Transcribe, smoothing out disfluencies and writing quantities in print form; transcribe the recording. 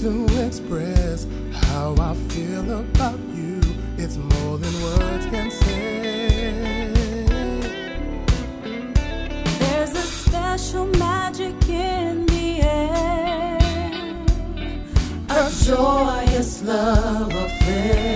to express how I feel about you. It's more than words can say. There's a special magic in the air, a joyous love affair.